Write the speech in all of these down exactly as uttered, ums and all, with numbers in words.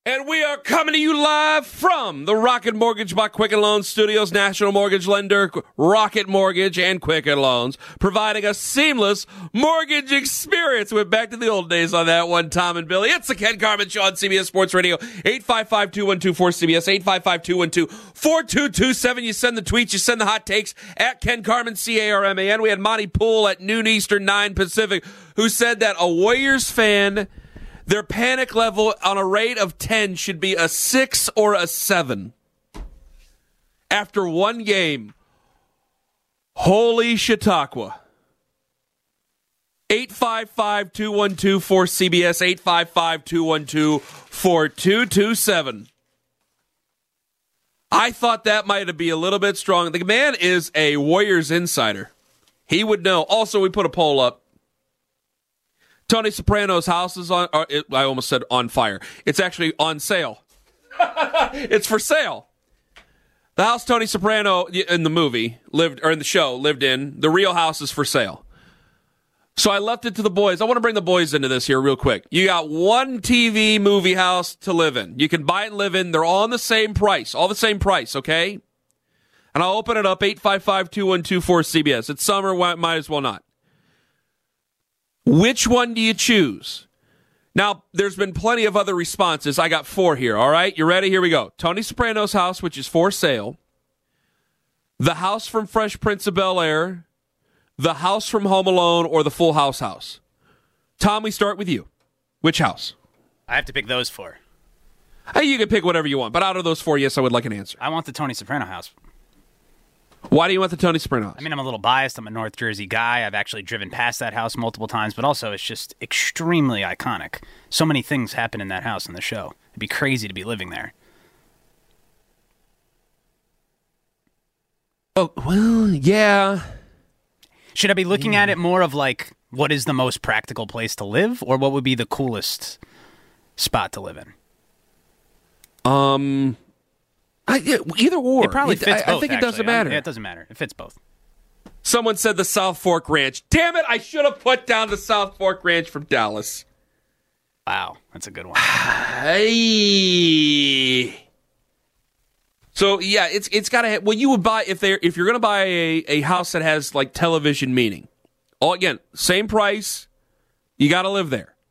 And we are coming to you live from the Rocket Mortgage by Quicken Loans Studios, national mortgage lender, Rocket Mortgage and Quicken Loans, providing a seamless mortgage experience. We're back to the old days on that one, Tom and Billy. It's the Ken Carman Show on C B S Sports Radio, eight five five, two one two, four C B S, eight five five, two one two, four two two seven. You send the tweets, you send the hot takes at Ken Carman, C A R M A N. We had Monty Poole at noon Eastern, nine Pacific, who said that a Warriors fan, their panic level on a rate of ten should be a six or a seven. After one game. Holy Chautauqua. eight five five, two one two, four C B S, eight five five, two one two, four two two seven. I thought that might be a little bit strong. The man is a Warriors insider. He would know. Also, we put a poll up. Tony Soprano's house is on, or it, I almost said on fire. It's actually on sale. It's for sale. The house Tony Soprano in the movie lived, or in the show lived in, the real house is for sale. So I left it to the boys. I want to bring the boys into this here real quick. You got one T V movie house to live in. You can buy it and live in. They're all on the same price. All the same price, okay? And I'll open it up, eight five five, two one two, four C B S. It's summer, might as well not. Which one do you choose? Now, there's been plenty of other responses. I got four here, all right? You ready? Here we go. Tony Soprano's house, which is for sale. The house from Fresh Prince of Bel-Air. The house from Home Alone, or the Full House house. Tom, we start with you. Which house? I have to pick those four. Hey, you can pick whatever you want, but out of those four, yes, I would like an answer. I want the Tony Soprano house. Why do you want the Tony Soprano house? I mean, I'm a little biased. I'm a North Jersey guy. I've actually driven past that house multiple times, but also it's just extremely iconic. So many things happen in that house in the show. It'd be crazy to be living there. Oh, well, yeah. Should I be looking at it more of like, what is the most practical place to live, or what would be the coolest spot to live in? Um... I, yeah, either or. It probably fits I, both, I think it actually. doesn't matter. Yeah, it doesn't matter. It fits both. Someone said the South Fork Ranch. Damn it, I should have put down the South Fork Ranch from Dallas. Wow, that's a good one. Hey. So, yeah, it's it's got to well, you would buy, if they if you're going to buy a, a house that has, like, television meaning. All again, same price, you got to live there.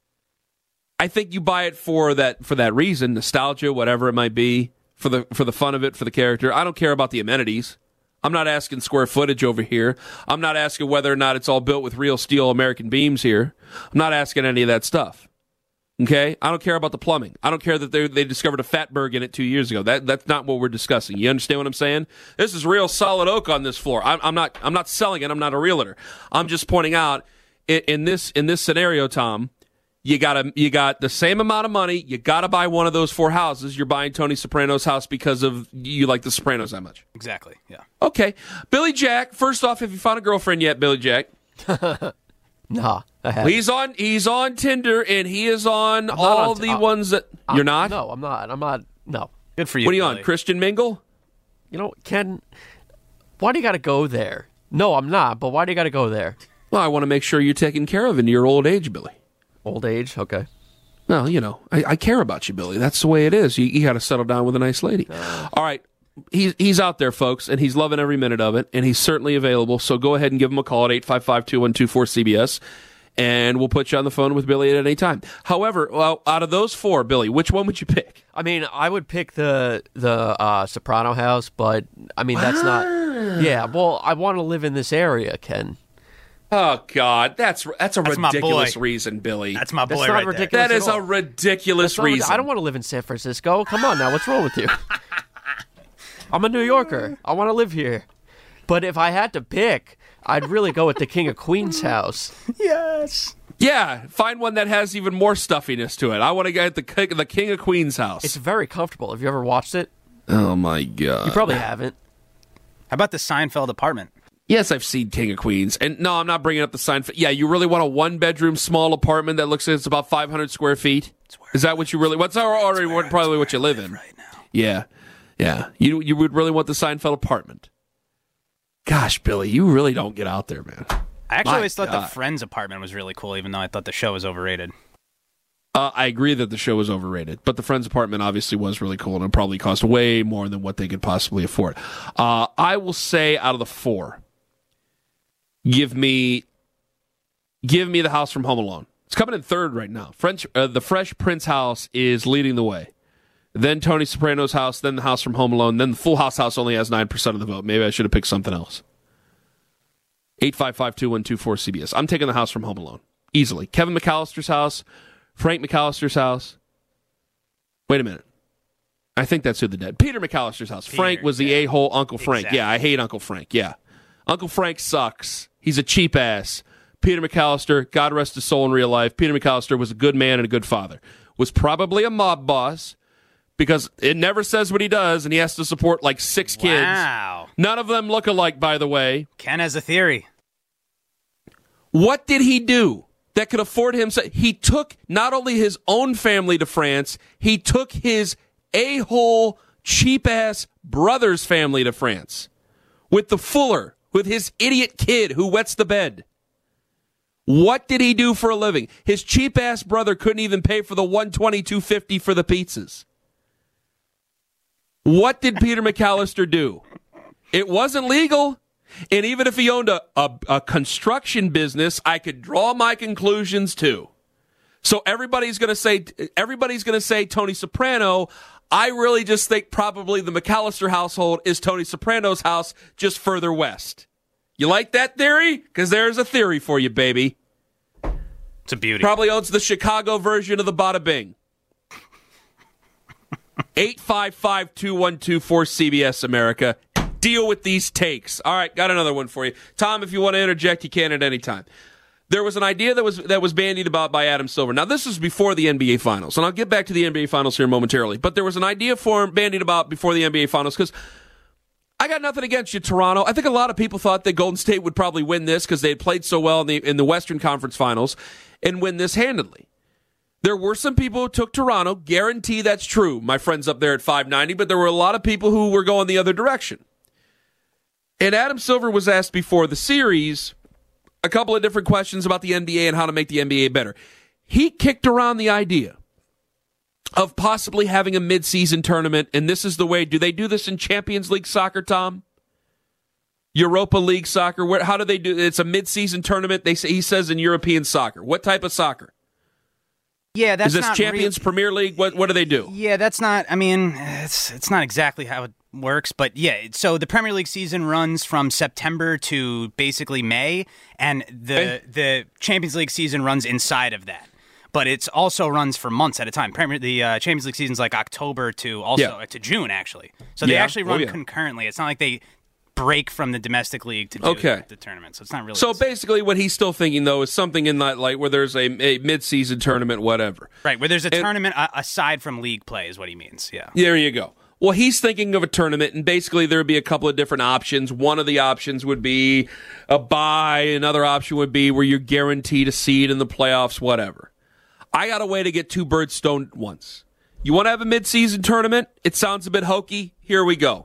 I think you buy it for that for that reason, nostalgia, whatever it might be. For the for the fun of it, for the character. I don't care about the amenities. I'm not asking square footage over here. I'm not asking whether or not it's all built with real steel American beams here. I'm not asking any of that stuff. Okay? I don't care about the plumbing. I don't care that they they discovered a Fatberg in it two years ago. That that's not what we're discussing. You understand what I'm saying? This is real solid oak on this floor. I'm, I'm not I'm not selling it. I'm not a realtor. I'm just pointing out in, in this in this scenario, Tom. You got you got the same amount of money. You got to buy one of those four houses. You're buying Tony Soprano's house because of you like the Sopranos that much. Exactly. Yeah. Okay, Billy Jack. First off, have you found a girlfriend yet, Billy Jack? Nah, I haven't. He's on. He's on Tinder, and he is on I'm all on t- the uh, ones that I'm, you're not. No, I'm not. I'm not. No. Good for you. What are you Billy. on? Christian Mingle? You know, Ken, why do you got to go there? No, I'm not. But why do you got to go there? Well, I want to make sure you're taken care of in your old age, Billy. Old age? Okay. Well, you know, I, I care about you, Billy. That's the way it is. You, you got to settle down with a nice lady. Uh, All right. He's, he's out there, folks, and he's loving every minute of it, and he's certainly available. So go ahead and give him a call at eight five five, two one two, four C B S, and we'll put you on the phone with Billy at any time. However, well, out of those four, Billy, which one would you pick? I mean, I would pick the the uh, Soprano house, but, I mean, that's not... Yeah, well, I want to live in this area, Ken. Oh, God, that's that's a That's my ridiculous boy. reason, Billy. That's my boy That's not right ridiculous. That at is all. a ridiculous That's not- reason. I don't want to live in San Francisco. Come on now, what's wrong with you? I'm a New Yorker. I want to live here. But if I had to pick, I'd really go with the King of Queens house. there. Yes. Yeah, find one that has even more stuffiness to it. I want to get the King- the King of Queens house. It's very comfortable. Have you ever watched it? Oh, my God. You probably haven't. How about the Seinfeld apartment? Yes, I've seen King of Queens. And no, I'm not bringing up the Seinfeld. Yeah, you really want a one-bedroom small apartment that looks like it's about five hundred square feet? Is that what you really... What's already what, probably what you live in? Right now. Yeah, yeah. You you would really want the Seinfeld apartment. Gosh, Billy, you really don't get out there, man. I actually My always thought God. the Friends apartment was really cool, even though I thought the show was overrated. Uh, I agree that the show was overrated, but the Friends apartment obviously was really cool, and it probably cost way more than what they could possibly afford. Uh, I will say out of the four, give me, give me the house from Home Alone. It's coming in third right now. French, uh, the Fresh Prince house is leading the way. Then Tony Soprano's house, then the house from Home Alone, then the Full House house only has nine percent of the vote. Maybe I should have picked something else. eight five five, two one two four, C B S. I'm taking the house from Home Alone. Easily. Kevin McAllister's house, Frank McAllister's house. Wait a minute. I think that's who the dead. Peter McAllister's house. Peter, Frank was the yeah. a-hole Uncle Frank. Exactly. Yeah, I hate Uncle Frank. Yeah. Uncle Frank sucks. He's a cheap ass. Peter McAllister, God rest his soul in real life, Peter McAllister was a good man and a good father. Was probably a mob boss because it never says what he does and he has to support like six kids. Wow. None of them look alike, by the way. Ken has a theory. What did he do that could afford him? He took not only his own family to France, he took his a-hole, cheap-ass brother's family to France. With the Fuller, with his idiot kid who wets the bed. What did he do for a living? His cheap-ass brother couldn't even pay for the one twenty, two fifty for the pizzas. What did Peter McAllister do? It wasn't legal. And even if he owned a, a, a construction business, I could draw my conclusions too. So everybody's going to say everybody's going to say Tony Soprano. I really just think probably the McAllister household is Tony Soprano's house just further west. You like that theory? Because there's a theory for you, baby. It's a beauty. Probably owns the Chicago version of the Bada Bing. eight five five, two one two four, C B S America. Deal with these takes. All right, got another one for you. Tom, if you want to interject, you can at any time. There was an idea that was that was bandied about by Adam Silver. Now, this was before the N B A Finals, and I'll get back to the N B A Finals here momentarily. But there was an idea for bandied about before the N B A Finals because I got nothing against you, Toronto. I think a lot of people thought that Golden State would probably win this because they had played so well in the in the Western Conference Finals and win this handedly. There were some people who took Toronto. Guarantee that's true, my friends up there at five ninety, but there were a lot of people who were going the other direction. And Adam Silver was asked before the series a couple of different questions about the N B A and how to make the N B A better. He kicked around the idea of possibly having a midseason tournament, and this is the way. Do they do this in Champions League soccer, Tom? Europa League soccer? Where? How do they do? It's a midseason tournament. They say he says in European soccer. What type of soccer? Yeah, that's is this not Champions real- Premier League? What What do they do? Yeah, that's not. I mean, it's it's not exactly how it works, but yeah. So the Premier League season runs from September to basically May, and the Okay. the Champions League season runs inside of that. But it's also runs for months at a time. Premier the uh, Champions League season's like October to also Yeah. uh, to June actually. So they Yeah. actually Oh, run yeah. concurrently. It's not like they break from the domestic league to do Okay. the tournament. So it's not really. So the same. basically, what he's still thinking though is something in that like where there's a, a midseason tournament, whatever. Right, where there's a And- tournament uh, aside from league play is what he means. Yeah. There you go. Well, he's thinking of a tournament, and basically there would be a couple of different options. One of the options would be a bye. Another option would be where you're guaranteed a seed in the playoffs, whatever. I got a way to get two birds stoned at once. You want to have a midseason tournament? It sounds a bit hokey. Here we go.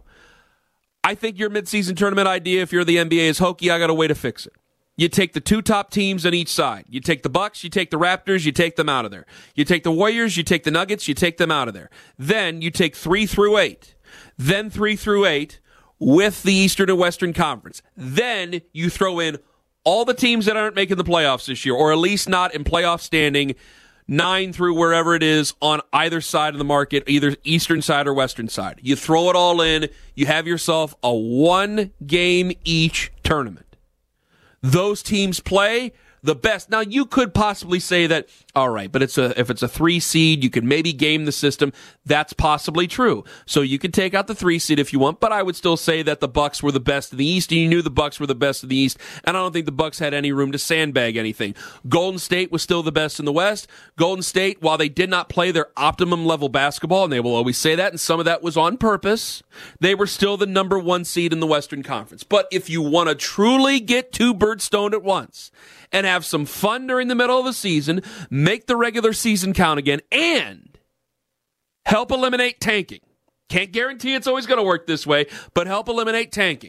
I think your midseason tournament idea, if you're the N B A, is hokey. I got a way to fix it. You take the two top teams on each side. You take the Bucks, you take the Raptors, you take them out of there. You take the Warriors, you take the Nuggets, you take them out of there. Then you take three through eight. Then three through eight with the Eastern and Western Conference. Then you throw in all the teams that aren't making the playoffs this year, or at least not in playoff standing, nine through wherever it is on either side of the market, either Eastern side or Western side. You throw it all in. You have yourself a one-game each tournament. Those teams play the best. Now, you could possibly say that, all right, but it's a if it's a three seed, you could maybe game the system. That's possibly true. So you could take out the three seed if you want, but I would still say that the Bucks were the best in the East, and you knew the Bucks were the best in the East, and I don't think the Bucks had any room to sandbag anything. Golden State was still the best in the West. Golden State, while they did not play their optimum level basketball, and they will always say that, and some of that was on purpose, they were still the number one seed in the Western Conference. But if you want to truly get two birds stoned at once, and have some fun during the middle of the season, make the regular season count again, and help eliminate tanking. Can't guarantee it's always going to work this way, but help eliminate tanking.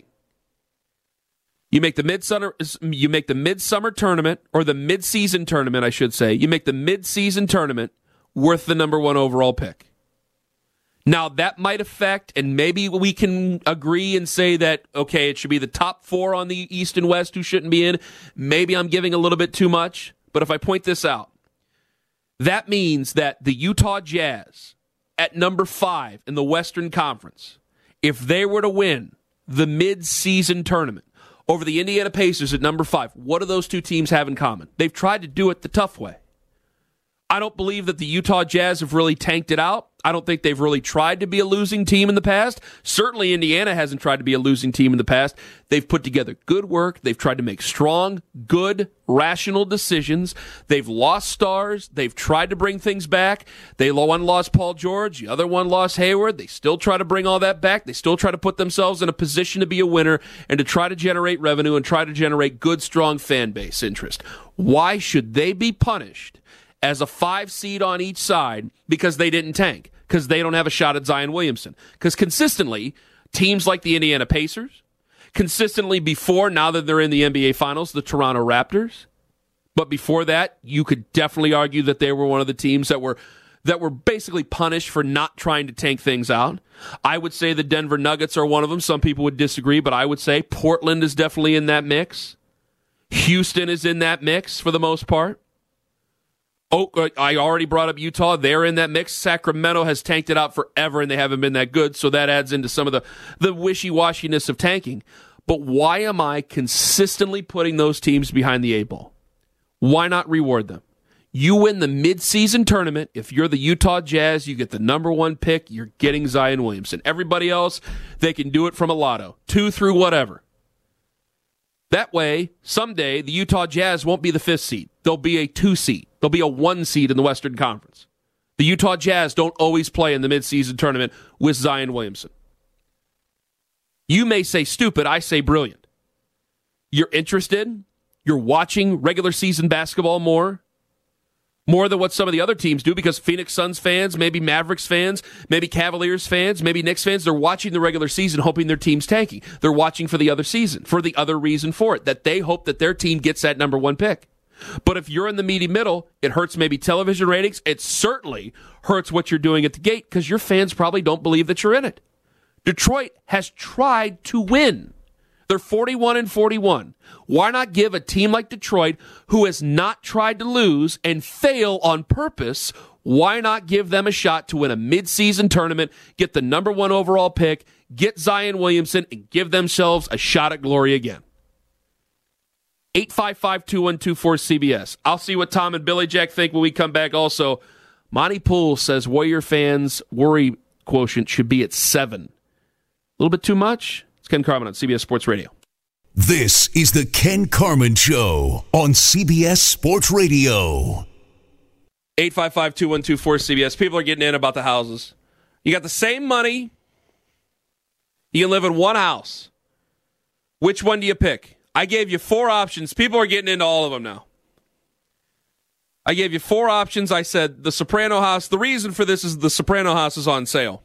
You make the midsummer, you make the midsummer tournament, or the midseason tournament, I should say. You make the midseason tournament worth the number one overall pick. Now, that might affect, and maybe we can agree and say that, okay, it should be the top four on the East and West who shouldn't be in. Maybe I'm giving a little bit too much, but if I point this out, that means that the Utah Jazz at number five in the Western Conference, if they were to win the mid-season tournament over the Indiana Pacers at number five, what do those two teams have in common? They've tried to do it the tough way. I don't believe that the Utah Jazz have really tanked it out. I don't think they've really tried to be a losing team in the past. Certainly Indiana hasn't tried to be a losing team in the past. They've put together good work. They've tried to make strong, good, rational decisions. They've lost stars. They've tried to bring things back. They one lost Paul George. The other one lost Hayward. They still try to bring all that back. They still try to put themselves in a position to be a winner and to try to generate revenue and try to generate good, strong fan base interest. Why should they be punished as a five seed on each side because they didn't tank? Because they don't have a shot at Zion Williamson. Because consistently, teams like the Indiana Pacers, consistently before, now that they're in the N B A Finals, the Toronto Raptors, but before that, you could definitely argue that they were one of the teams that were that were basically punished for not trying to tank things out. I would say the Denver Nuggets are one of them. Some people would disagree, but I would say Portland is definitely in that mix. Houston is in that mix for the most part. Oh, I already brought up Utah. They're in that mix. Sacramento has tanked it out forever, and they haven't been that good, so that adds into some of the, the wishy-washiness of tanking. But why am I consistently putting those teams behind the eight ball? Why not reward them? You win the mid-season tournament. If you're the Utah Jazz, you get the number one pick. You're getting Zion Williamson. Everybody else, they can do it from a lotto. Two through whatever. That way, someday, the Utah Jazz won't be the fifth seed. They'll be a two seed. They'll be a one seed in the Western Conference. The Utah Jazz don't always play in the midseason tournament with Zion Williamson. You may say stupid, I say brilliant. You're interested? You're watching regular season basketball more? More than what some of the other teams do, because Phoenix Suns fans, maybe Mavericks fans, maybe Cavaliers fans, maybe Knicks fans, they're watching the regular season hoping their team's tanking. They're watching for the other season, for the other reason for it, that they hope that their team gets that number one pick. But if you're in the meaty middle, it hurts maybe television ratings. It certainly hurts what you're doing at the gate because your fans probably don't believe that you're in it. Detroit has tried to win. They're forty-one and forty-one. Why not give a team like Detroit, who has not tried to lose and fail on purpose, why not give them a shot to win a midseason tournament, get the number one overall pick, get Zion Williamson, and give themselves a shot at glory again? eight five five, two one two four, C B S. I'll see what Tom and Billy Jack think when we come back. Also, Monty Poole says Warrior fans' worry quotient should be at seven. A little bit too much? It's Ken Carman on C B S Sports Radio. This is the Ken Carman Show on C B S Sports Radio. eight five five, two one two four, C B S. People are getting in about the houses. You got the same money. You can live in one house. Which one do you pick? I gave you four options. People are getting into all of them now. I gave you four options. I said the Soprano house. The reason for this is the Soprano house is on sale.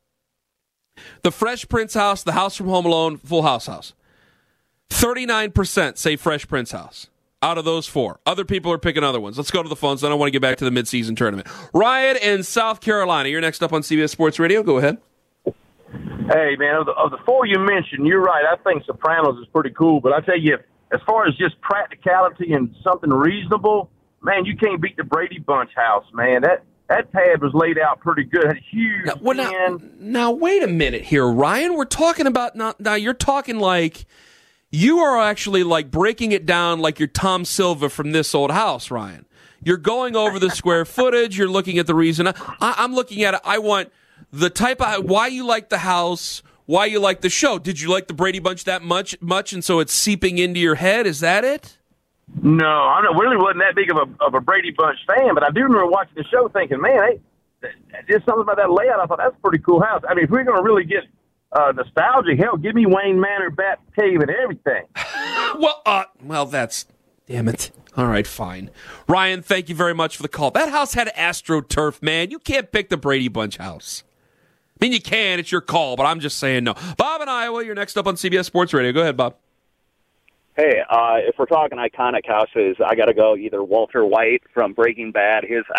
The Fresh Prince house, the House from Home Alone, Full House house. thirty-nine percent say Fresh Prince house out of those four. Other people are picking other ones. Let's go to the phones. Then I want to get back to the midseason tournament. Ryan in South Carolina. You're next up on C B S Sports Radio. Go ahead. Hey, man, of the, of the four you mentioned, you're right. I think Sopranos is pretty cool. But I tell you, as far as just practicality and something reasonable, man, you can't beat the Brady Bunch house, man. That that pad was laid out pretty good. Had a huge now, well, now, now, wait a minute here, Ryan. We're talking about now, now you're talking like you are actually like breaking it down like you're Tom Silva from This Old House, Ryan. You're going over the square footage. You're looking at the reason. I, I'm looking at it. I want the type of why you like the house, why you like the show. Did you like the Brady Bunch that much, much, and so it's seeping into your head? Is that it? No, I don't, really wasn't that big of a of a Brady Bunch fan, but I do remember watching the show thinking, man, hey, just something about that layout. I thought that's a pretty cool house. I mean, if we're going to really get uh, nostalgic, hell, give me Wayne Manor, Bat Cave, and everything. well, uh, well, that's damn it. All right, fine. Ryan, thank you very much for the call. That house had AstroTurf, man. You can't pick the Brady Bunch house. I mean, you can. It's your call, but I'm just saying no. Bob in Iowa, you're next up on C B S Sports Radio. Go ahead, Bob. Hey, uh, if we're talking iconic houses, I got to go either Walter White from Breaking Bad, his house,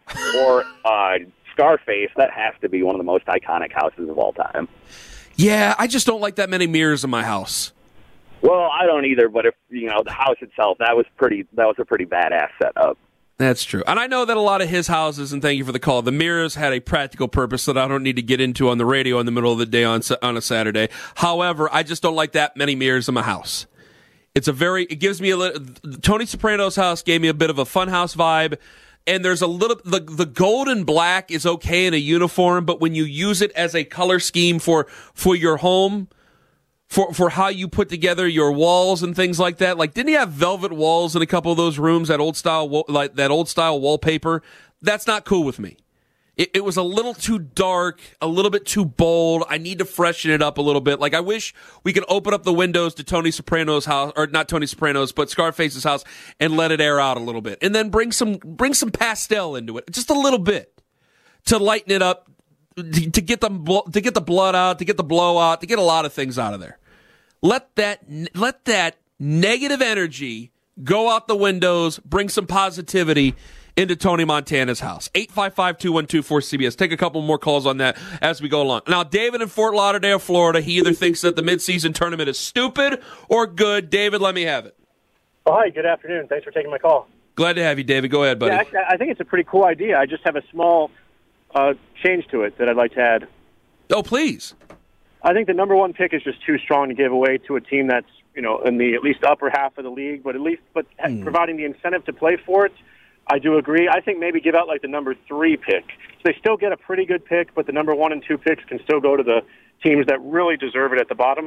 or uh, Scarface, that has to be one of the most iconic houses of all time. Yeah, I just don't like that many mirrors in my house. Well, I don't either, but if you know the house itself, that was pretty. That was a pretty badass setup. That's true. And I know that a lot of his houses, and thank you for the call, the mirrors had a practical purpose that I don't need to get into on the radio in the middle of the day on on a Saturday. However, I just don't like that many mirrors in my house. It's a very, it gives me a little, Tony Soprano's house gave me a bit of a funhouse vibe, and there's a little, the, the gold and black is okay in a uniform, but when you use it as a color scheme for, for your home, For for how you put together your walls and things like that, like didn't he have velvet walls in a couple of those rooms? That old style, like that old style wallpaper. That's not cool with me. It, it was a little too dark, a little bit too bold. I need to freshen it up a little bit. Like I wish we could open up the windows to Tony Soprano's house, or not Tony Soprano's, but Scarface's house, and let it air out a little bit, and then bring some bring some pastel into it, just a little bit, to lighten it up. To get the to get the blood out, to get the blowout, to get a lot of things out of there. Let that let that negative energy go out the windows. Bring some positivity into Tony Montana's house. eight five five, two one two, four C B S. Take a couple more calls on that as we go along. Now, David in Fort Lauderdale, Florida, he either thinks that the midseason tournament is stupid or good. David, let me have it. Oh, hi, good afternoon. Thanks for taking my call. Glad to have you, David. Go ahead, buddy. Yeah, actually, I think it's a pretty cool idea. I just have a small uh, change to it that I'd like to add. Oh, please. I think the number one pick is just too strong to give away to a team that's, you know, in the at least upper half of the league, but at least but mm. providing the incentive to play for it, I do agree. I think maybe give out like the number three pick. So they still get a pretty good pick, but the number one and two picks can still go to the teams that really deserve it at the bottom.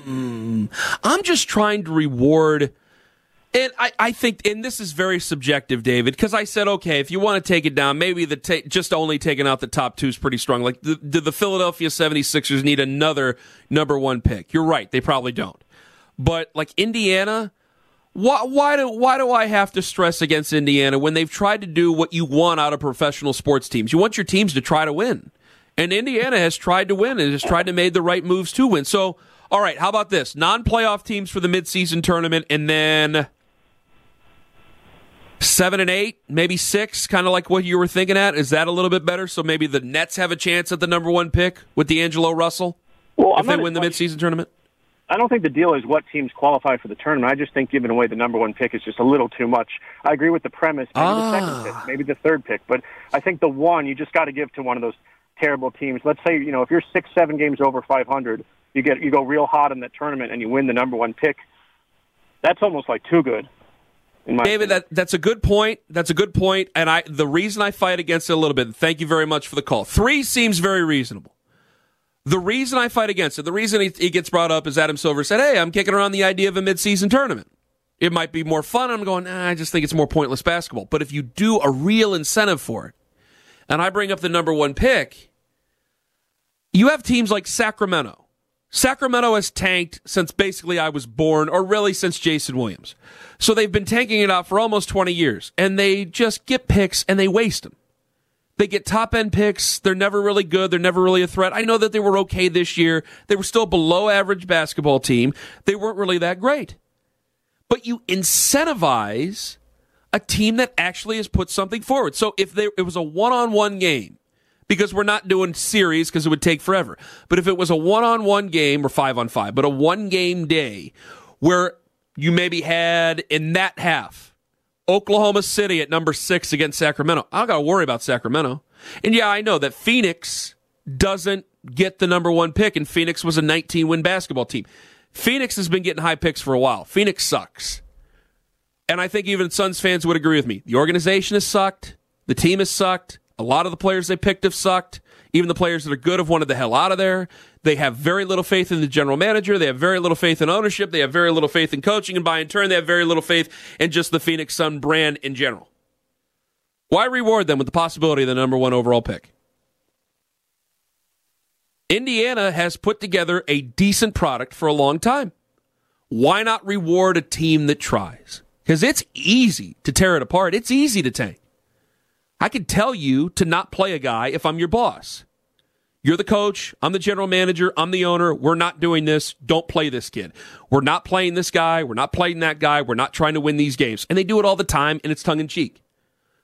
Mm. I'm just trying to reward. And I, I think, and this is very subjective, David, because I said, okay, if you want to take it down, maybe the ta- just only taking out the top two is pretty strong. Like, do the, the Philadelphia seventy-sixers need another number one pick? You're right, they probably don't. But, like, Indiana, why, why do why do I have to stress against Indiana when they've tried to do what you want out of professional sports teams? You want your teams to try to win. And Indiana has tried to win and has tried to make the right moves to win. So, all right, how about this? Non-playoff teams for the midseason tournament, and then Seven and eight, maybe six, kind of like what you were thinking at. Is that a little bit better? So maybe the Nets have a chance at the number one pick with D'Angelo Russell well, if they win the midseason tournament? I don't think the deal is what teams qualify for the tournament. I just think giving away the number one pick is just a little too much. I agree with the premise, maybe ah. the second pick, maybe the third pick, but I think the one, you just got to give to one of those terrible teams. Let's say, you know, if you're six, seven games over five hundred, you get you go real hot in that tournament and you win the number one pick. That's almost like too good. David, that, that's a good point. That's a good point. And I, the reason I fight against it a little bit, thank you very much for the call. Three seems very reasonable. The reason I fight against it, the reason it, it gets brought up is Adam Silver said, hey, I'm kicking around the idea of a midseason tournament. It might be more fun. I'm going, nah, I just think it's more pointless basketball. But if you do a real incentive for it, and I bring up the number one pick, you have teams like Sacramento. Sacramento has tanked since basically I was born, or really since Jason Williams. So they've been tanking it out for almost twenty years, and they just get picks and they waste them. They get top-end picks. They're never really good. They're never really a threat. I know that they were okay this year. They were still a below-average basketball team. They weren't really that great. But you incentivize a team that actually has put something forward. So if there, it was a one-on-one game, because we're not doing series because it would take forever. But if it was a one-on-one game, or five-on-five, but a one-game day where you maybe had, in that half, Oklahoma City at number six against Sacramento. I don't got to worry about Sacramento. And yeah, I know that Phoenix doesn't get the number one pick, and Phoenix was a nineteen-win basketball team. Phoenix has been getting high picks for a while. Phoenix sucks. And I think even Suns fans would agree with me. The organization has sucked. The team has sucked. A lot of the players they picked have sucked. Even the players that are good have wanted the hell out of there. They have very little faith in the general manager. They have very little faith in ownership. They have very little faith in coaching. And by in turn, they have very little faith in just the Phoenix Sun brand in general. Why reward them with the possibility of the number one overall pick? Indiana has put together a decent product for a long time. Why not reward a team that tries? Because it's easy to tear it apart. It's easy to tank. I could tell you to not play a guy if I'm your boss. You're the coach. I'm the general manager. I'm the owner. We're not doing this. Don't play this kid. We're not playing this guy. We're not playing that guy. We're not trying to win these games. And they do it all the time, and it's tongue-in-cheek.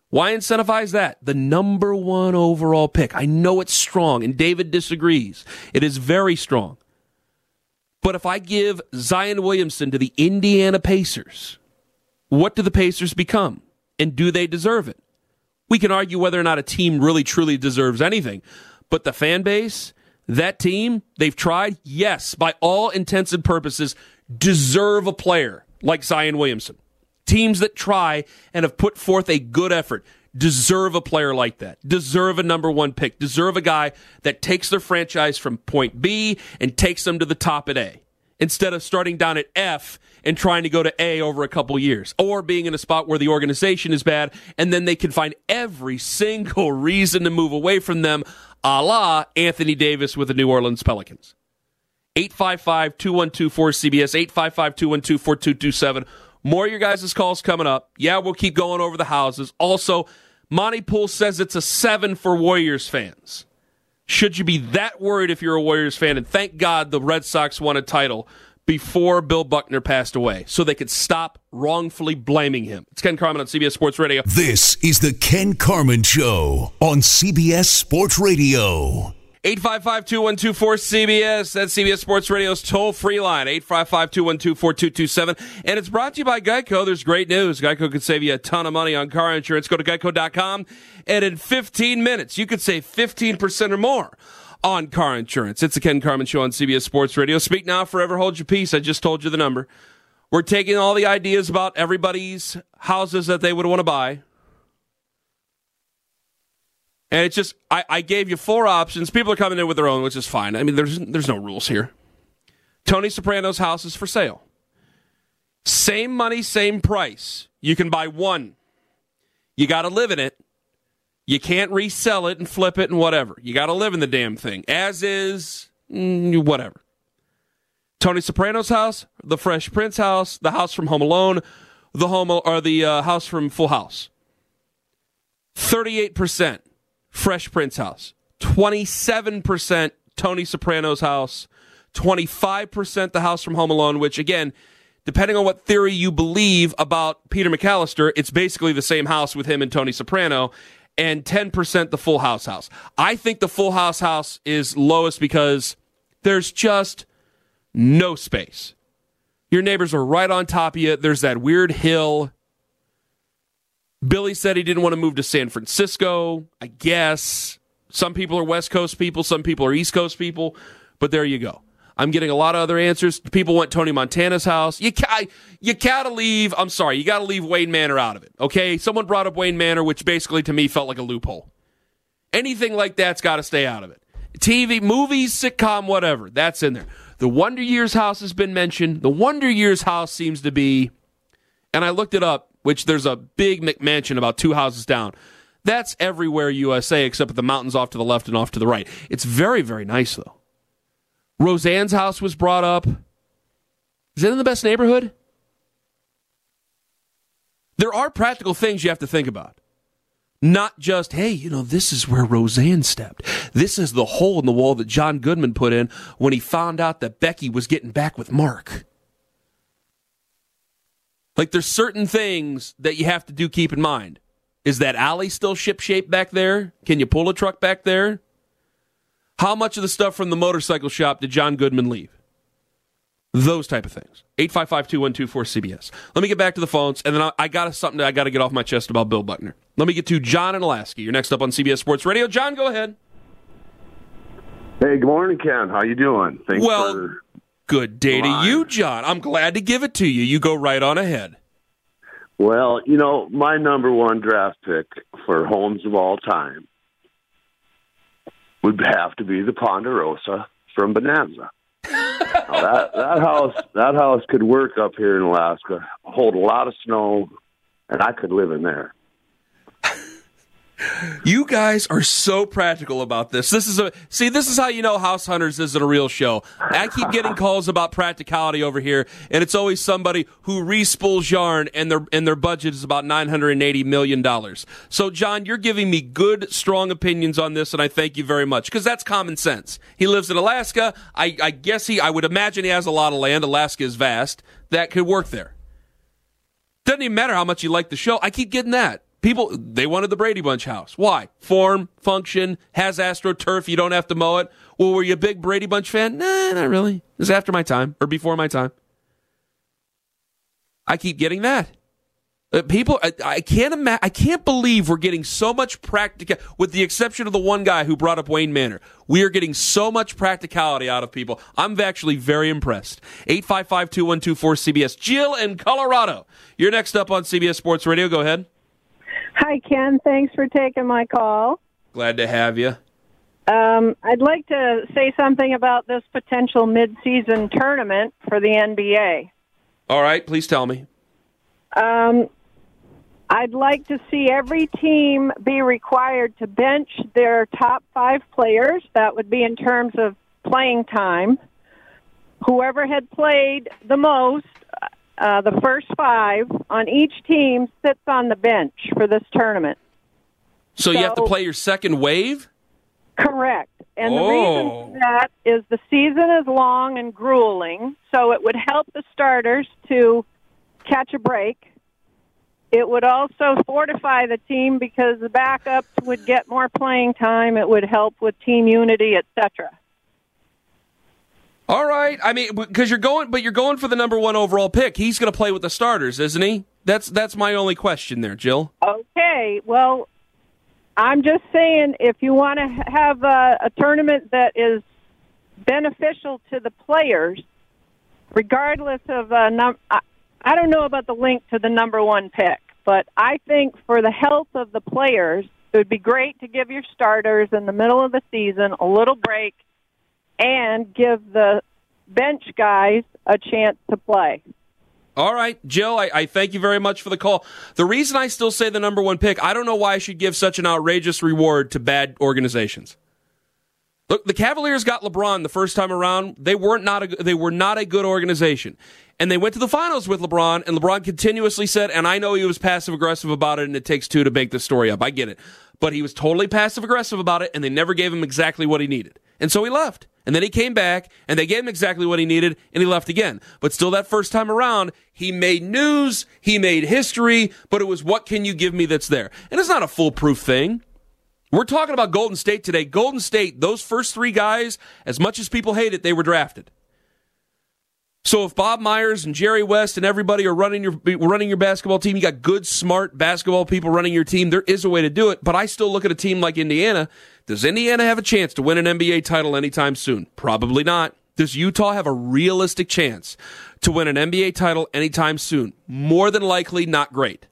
Why incentivize that? The number one overall pick. I know it's strong, and David disagrees. It is very strong. But if I give Zion Williamson to the Indiana Pacers, what do the Pacers become? And do they deserve it? We can argue whether or not a team really truly deserves anything. But the fan base, that team, they've tried, yes, by all intents and purposes, deserve a player like Zion Williamson. Teams that try and have put forth a good effort deserve a player like that, deserve a number one pick, deserve a guy that takes their franchise from point B and takes them to the top at A, instead of starting down at F and trying to go to A over a couple years, or being in a spot where the organization is bad and then they can find every single reason to move away from them, a la Anthony Davis with the New Orleans Pelicans. eight five five, two one two, four C B S, eight five five, two one two, four two two seven. More of your guys' calls coming up. Yeah, we'll keep going over the houses. Also, Monty Poole says it's a seven for Warriors fans. Should you be that worried if you're a Warriors fan? And thank God the Red Sox won a title before Bill Buckner passed away, so they could stop wrongfully blaming him. It's Ken Carman on C B S Sports Radio. This is the Ken Carman Show on C B S Sports Radio. eight five five, two one two, four C B S. That's C B S Sports Radio's toll-free line, eight five five, two one two, four two two seven. And it's brought to you by Geico. There's great news. Geico could save you a ton of money on car insurance. Go to geico dot com, and in fifteen minutes, you could save fifteen percent or more on car insurance. It's the Ken Carman Show on C B S Sports Radio. Speak now, forever hold your peace. I just told you the number. We're taking all the ideas about everybody's houses that they would want to buy. And it's just, I, I gave you four options. People are coming in with their own, which is fine. I mean, there's there's no rules here. Tony Soprano's house is for sale. Same money, same price. You can buy one. You got to live in it. You can't resell it and flip it and whatever. You got to live in the damn thing. As is, mm, whatever. Tony Soprano's house, the Fresh Prince house, the house from Home Alone, the home or the uh, house from Full House. thirty-eight percent. Fresh Prince house, twenty-seven percent Tony Soprano's house, twenty-five percent the house from Home Alone, which, again, depending on what theory you believe about Peter McAllister, it's basically the same house with him and Tony Soprano, and ten percent the Full House house. I think the Full House house is lowest because there's just no space. Your neighbors are right on top of you. There's that weird hill. Billy said he didn't want to move to San Francisco. I guess some people are West Coast people, some people are East Coast people, but there you go. I'm getting a lot of other answers. People want Tony Montana's house. You ca- you gotta leave. I'm sorry, you gotta leave Wayne Manor out of it. Okay, someone brought up Wayne Manor, which basically to me felt like a loophole. Anything like that's got to stay out of it. T V, movies, sitcom, whatever, that's in there. The Wonder Years house has been mentioned. The Wonder Years house seems to be, and I looked it up, which there's a big McMansion about two houses down. That's everywhere U S A except at the mountains off to the left and off to the right. It's very, very nice, though. Roseanne's house was brought up. Is it in the best neighborhood? There are practical things you have to think about. Not just, hey, you know, this is where Roseanne stepped. This is the hole in the wall that John Goodman put in when he found out that Becky was getting back with Mark. Like, there's certain things that you have to do keep in mind. Is that alley still ship-shape back there? Can you pull a truck back there? How much of the stuff from the motorcycle shop did John Goodman leave? Those type of things. eight five five, two one two, four C B S. Let me get back to the phones, and then I, I got something that I got to get off my chest about Bill Buckner. Let me get to John in Alaska. You're next up on C B S Sports Radio. John, go ahead. Hey, good morning, Ken. How you doing? Thanks well, for good day to you, John. I'm glad to give it to you. You go right on ahead. Well, you know, my number one draft pick for homes of all time would have to be the Ponderosa from Bonanza. Now, that that house that house could work up here in Alaska, hold a lot of snow, and I could live in there. You guys are so practical about this. This is a see. This is how you know House Hunters isn't a real show. I keep getting calls about practicality over here, and it's always somebody who respools yarn, and their and their budget is about nine hundred and eighty million dollars. So, John, you're giving me good, strong opinions on this, and I thank you very much because that's common sense. He lives in Alaska. I, I guess he. I would imagine he has a lot of land. Alaska is vast. That could work there. Doesn't even matter how much you like the show. I keep getting that. People, they wanted the Brady Bunch house. Why? Form, function, has AstroTurf, you don't have to mow it. Well, were you a big Brady Bunch fan? Nah, not really. It was after my time, or before my time. I keep getting that. Uh, people, I, I can't ima- I can't believe we're getting so much practical, with the exception of the one guy who brought up Wayne Manor. We are getting so much practicality out of people. I'm actually very impressed. eight five five, two one two, four C B S. Jill in Colorado. You're next up on C B S Sports Radio. Go ahead. Hi, Ken. Thanks for taking my call. Glad to have you. Um, I'd like to say something about this potential mid-season tournament for the N B A. All right, please tell me. Um, I'd like to see every team be required to bench their top five players. That would be in terms of playing time. Whoever had played the most, uh, the first five on each team, sits on the bench for this tournament. So, so you have to play your second wave? Correct. And oh. the reason for that is the season is long and grueling, so it would help the starters to catch a break. It would also fortify the team because the backups would get more playing time. It would help with team unity, et cetera. All right. I mean, because you're going, but you're going for the number one overall pick. He's going to play with the starters, isn't he? That's that's my only question there, Jill. Okay. Well, I'm just saying, if you want to have a, a tournament that is beneficial to the players, regardless of uh, num- I, I don't know about the link to the number one pick, but I think for the health of the players, it would be great to give your starters in the middle of the season a little break and give the bench guys a chance to play. All right, Jill, I, I thank you very much for the call. The reason I still say the number one pick, I don't know why I should give such an outrageous reward to bad organizations. Look, the Cavaliers got LeBron the first time around. They weren't not a, they were not a good organization. And they went to the finals with LeBron, and LeBron continuously said, and I know he was passive-aggressive about it, and it takes two to make the story up. I get it. But he was totally passive-aggressive about it, and they never gave him exactly what he needed. And so he left. And then he came back, and they gave him exactly what he needed, and he left again. But still, that first time around, he made news, he made history, but it was, what can you give me that's there? And it's not a foolproof thing. We're talking about Golden State today. Golden State, those first three guys, as much as people hate it, they were drafted. So if Bob Myers and Jerry West and everybody are running your running your basketball team, you got good, smart basketball people running your team, there is a way to do it. But I still look at a team like Indiana. Does Indiana have a chance to win an N B A title anytime soon? Probably not. Does Utah have a realistic chance to win an N B A title anytime soon? More than likely, not great.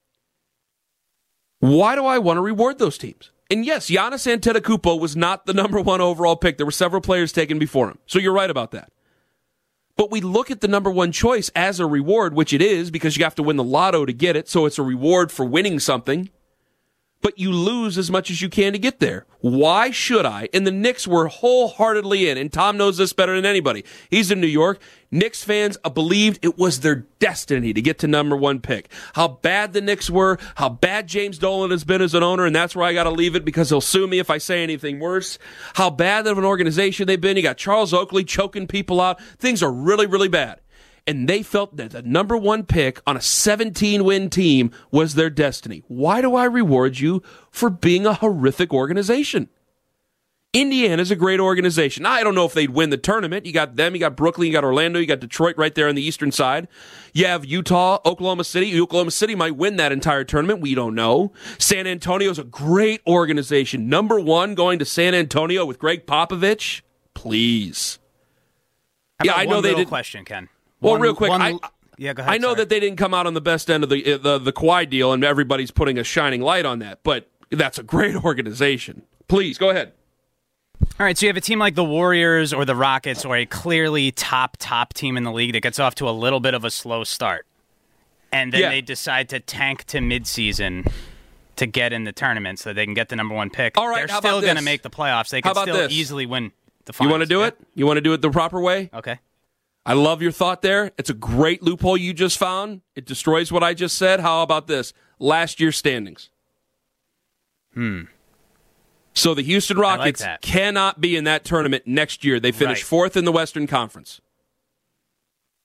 Why do I want to reward those teams? And yes, Giannis Antetokounmpo was not the number one overall pick. There were several players taken before him. So you're right about that. But we look at the number one choice as a reward, which it is because you have to win the lotto to get it, so it's a reward for winning something. But you lose as much as you can to get there. Why should I? And the Knicks were wholeheartedly in, and Tom knows this better than anybody. He's in New York. Knicks fans believed it was their destiny to get to number one pick. How bad the Knicks were, how bad James Dolan has been as an owner, and that's where I got to leave it because he'll sue me if I say anything worse. How bad of an organization they've been. You got Charles Oakley choking people out. Things are really, really bad. And they felt that the number one pick on a seventeen-win team was their destiny. Why do I reward you for being a horrific organization? Indiana's a great organization. Now, I don't know if they'd win the tournament. You got them, you got Brooklyn, you got Orlando, you got Detroit right there on the eastern side. You have Utah, Oklahoma City. Oklahoma City might win that entire tournament. We don't know. San Antonio's a great organization. Number one going to San Antonio with Greg Popovich? Please. How yeah, about I know one they little did. question, Ken. Well, One- real quick, one- I, yeah, go ahead, I know sorry. that they didn't come out on the best end of the, the the Kawhi deal, and everybody's putting a shining light on that. But that's a great organization. Please go ahead. All right, so you have a team like the Warriors or the Rockets or a clearly top, top team in the league that gets off to a little bit of a slow start. And then Yeah. they decide to tank to midseason to get in the tournament so they can get the number one pick. All right, They're how about still going to this? make the playoffs. They How can about still this? easily win the You finals. want to do Yeah? it? You want to do it the proper way? Okay. I love your thought there. It's a great loophole you just found. It destroys what I just said. How about this? Last year's standings. Hmm. So the Houston like Rockets that. cannot be in that tournament next year. They finished Right. fourth in the Western Conference.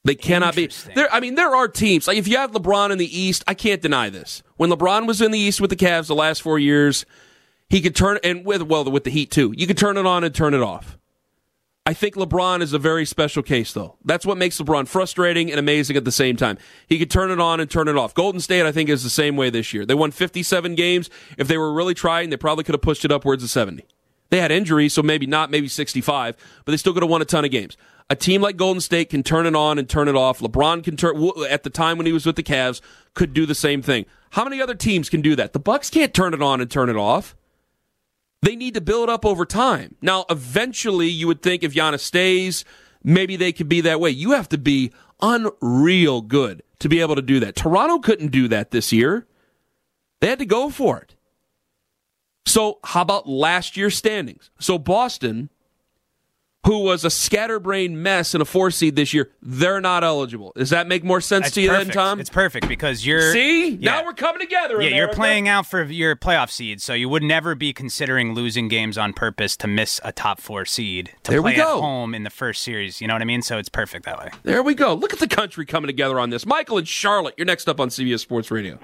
They cannot be. There, I mean, there are teams. Like, if you have LeBron in the East, I can't deny this. When LeBron was in the East with the Cavs the last four years, he could turn, and with, well, with the Heat too, you could turn it on and turn it off. I think LeBron is a very special case, though. That's what makes LeBron frustrating and amazing at the same time. He could turn it on and turn it off. Golden State, I think, is the same way this year. They won fifty-seven games. If they were really trying, they probably could have pushed it upwards of seventy. They had injuries, so maybe not, maybe sixty-five, but they still could have won a ton of games. A team like Golden State can turn it on and turn it off. LeBron can turn, at the time when he was with the Cavs, could do the same thing. How many other teams can do that? The Bucks can't turn it on and turn it off. They need to build up over time. Now, eventually, you would think if Giannis stays, maybe they could be that way. You have to be unreal good to be able to do that. Toronto couldn't do that this year. They had to go for it. So, how about last year's standings? So, Boston, who was a scatterbrained mess in a four seed this year, they're not eligible. Does that make more sense That's to you perfect. then, Tom? It's perfect because you're... See? Yeah. Now we're coming together. Yeah, America. you're playing out for your playoff seed, so you would never be considering losing games on purpose to miss a top four seed to there play we go. at home in the first series. You know what I mean? So it's perfect that way. There we go. Look at the country coming together on this. Michael and Charlotte, you're next up on C B S Sports Radio.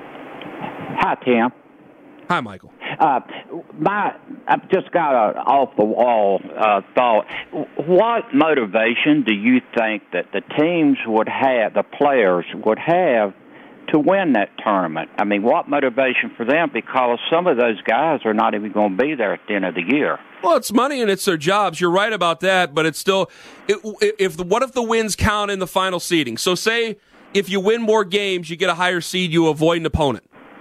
Hi, Tim. Hi, Michael. Uh, my, I've just got an off-the-wall uh, thought. What motivation do you think that the teams would have, the players would have, to win that tournament? I mean, what motivation for them? Because some of those guys are not even going to be there at the end of the year. Well, it's money and it's their jobs. You're right about that, but it's still. It, if the, what if the wins count in the final seeding? So, say if you win more games, you get a higher seed, you avoid an opponent.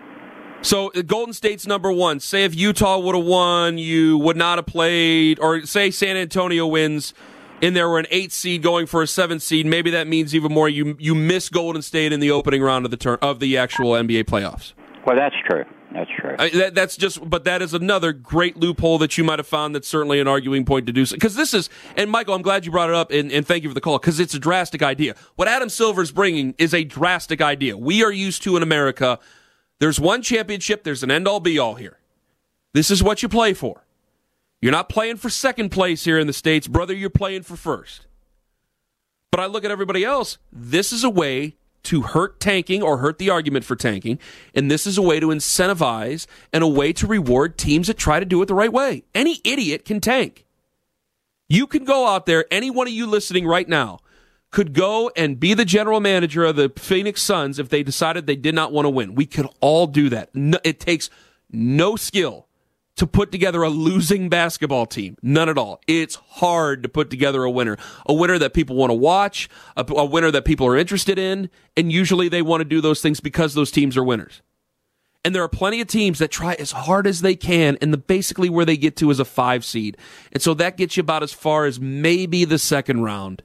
So Golden State's number one. Say if Utah would have won, you would not have played. Or say San Antonio wins, and there were an eight seed going for a seven seed. Maybe that means even more. You you miss Golden State in the opening round of the turn of the actual N B A playoffs. Well, that's true. That's true. I, that, that's just, but that is another great loophole that you might have found. That's certainly an arguing point to do so. Because this is, and Michael, I'm glad you brought it up, and, and thank you for the call. Because it's a drastic idea. What Adam Silver's bringing is a drastic idea. We are used to in America. There's one championship. There's an end-all, be-all here. This is what you play for. You're not playing for second place here in the States. Brother, you're playing for first. But I look at everybody else. This is a way to hurt tanking or hurt the argument for tanking, and this is a way to incentivize and a way to reward teams that try to do it the right way. Any idiot can tank. You can go out there, any one of you listening right now, could go and be the general manager of the Phoenix Suns if they decided they did not want to win. We could all do that. No, it takes no skill to put together a losing basketball team. None at all. It's hard to put together a winner. A winner that people want to watch, a, a winner that people are interested in, and usually they want to do those things because those teams are winners. And there are plenty of teams that try as hard as they can, and the basically where they get to is a five seed. And so that gets you about as far as maybe the second round.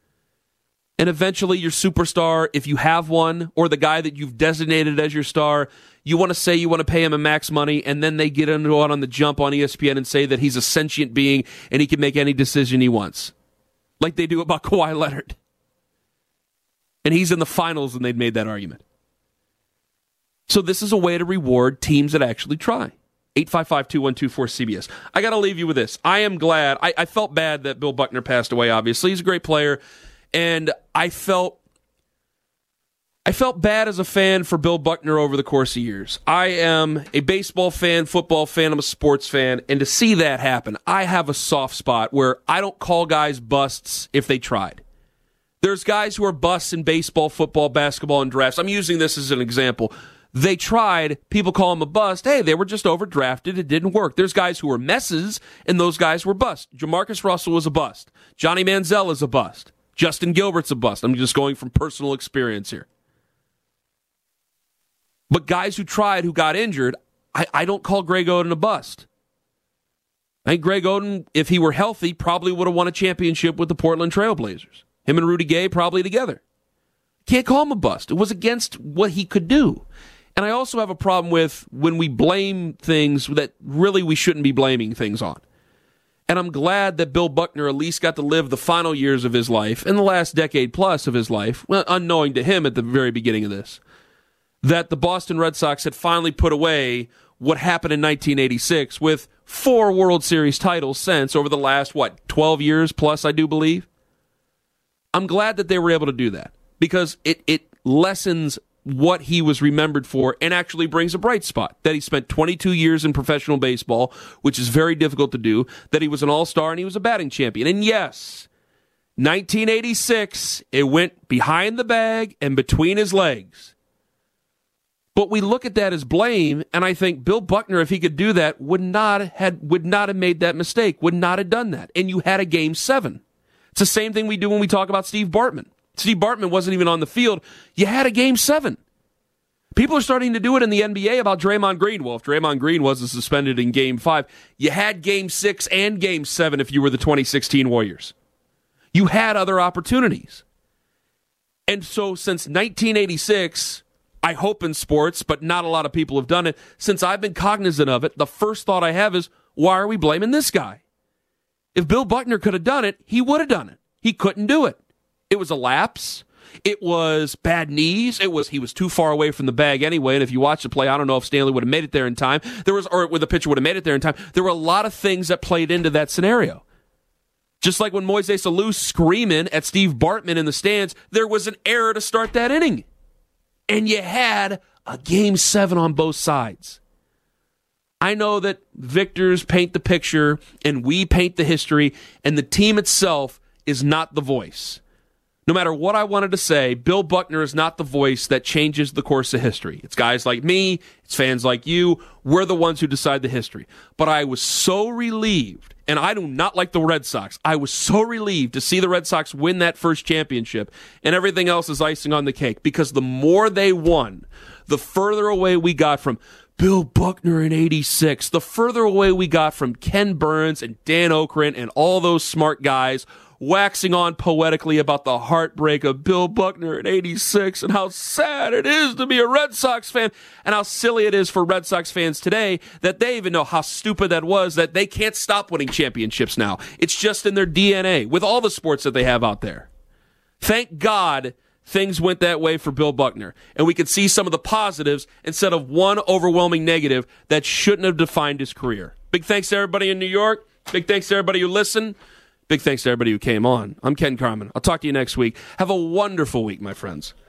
And eventually your superstar, if you have one, or the guy that you've designated as your star, you want to say you want to pay him a max money, and then they get into it on the jump on E S P N and say that he's a sentient being and he can make any decision he wants. Like they do about Kawhi Leonard. And he's in the finals and they'd made that argument. So this is a way to reward teams that actually try. eight five five, two one two, four C B S. I got to leave you with this. I am glad. I, I felt bad that Bill Buckner passed away, obviously. He's a great player. And I felt I felt bad as a fan for Bill Buckner over the course of years. I am a baseball fan, football fan, I'm a sports fan, and to see that happen, I have a soft spot where I don't call guys busts if they tried. There's guys who are busts in baseball, football, basketball, and drafts. I'm using this as an example. They tried, people call them a bust. Hey, they were just overdrafted, it didn't work. There's guys who were messes, and those guys were bust. Jamarcus Russell was a bust. Johnny Manziel is a bust. Justin Gilbert's a bust. I'm just going from personal experience here. But guys who tried, who got injured, I, I don't call Greg Oden a bust. I think Greg Oden, if he were healthy, probably would have won a championship with the Portland Trail Blazers. Him and Rudy Gay probably together. Can't call him a bust. It was against what he could do. And I also have a problem with when we blame things that really we shouldn't be blaming things on. And I'm glad that Bill Buckner at least got to live the final years of his life, and the last decade plus of his life, well, unknowing to him at the very beginning of this, that the Boston Red Sox had finally put away what happened in nineteen eighty-six with four World Series titles since over the last, what, twelve years plus, I do believe. I'm glad that they were able to do that because it, it lessens what he was remembered for and actually brings a bright spot. That he spent twenty-two years in professional baseball, which is very difficult to do, that he was an all-star and he was a batting champion. And yes, nineteen eighty-six, it went behind the bag and between his legs. But we look at that as blame, and I think Bill Buckner, if he could do that, would not had would not have made that mistake, would not have done that. And you had a game seven. It's the same thing we do when we talk about Steve Bartman. Steve Bartman wasn't even on the field. You had a game seven. People are starting to do it in the N B A about Draymond Green. Well, if Draymond Green wasn't suspended in game five, you had game six and game seven if you were the twenty sixteen Warriors. You had other opportunities. And so since nineteen eighty-six, I hope in sports, but not a lot of people have done it, since I've been cognizant of it, the first thought I have is, why are we blaming this guy? If Bill Buckner could have done it, he would have done it. He couldn't do it. It was a lapse. It was bad knees. It was he was too far away from the bag anyway. And if you watch the play, I don't know if Stanley would have made it there in time. There was, or the pitcher would have made it there in time. There were a lot of things that played into that scenario. Just like when Moises Alou screaming at Steve Bartman in the stands, there was an error to start that inning, and you had a game seven on both sides. I know that victors paint the picture, and we paint the history, and the team itself is not the voice. No matter what I wanted to say, Bill Buckner is not the voice that changes the course of history. It's guys like me, it's fans like you, we're the ones who decide the history. But I was so relieved, and I do not like the Red Sox, I was so relieved to see the Red Sox win that first championship, and everything else is icing on the cake, because the more they won, the further away we got from Bill Buckner in eighty-six, the further away we got from Ken Burns and Dan Okren and all those smart guys waxing on poetically about the heartbreak of Bill Buckner in eighty-six and how sad it is to be a Red Sox fan and how silly it is for Red Sox fans today that they even know how stupid that was, that they can't stop winning championships now. It's just in their D N A with all the sports that they have out there. Thank God things went that way for Bill Buckner, and we could see some of the positives instead of one overwhelming negative that shouldn't have defined his career. Big thanks to everybody in New York. Big thanks to everybody who listened. Big thanks to everybody who came on. I'm Ken Carman. I'll talk to you next week. Have a wonderful week, my friends.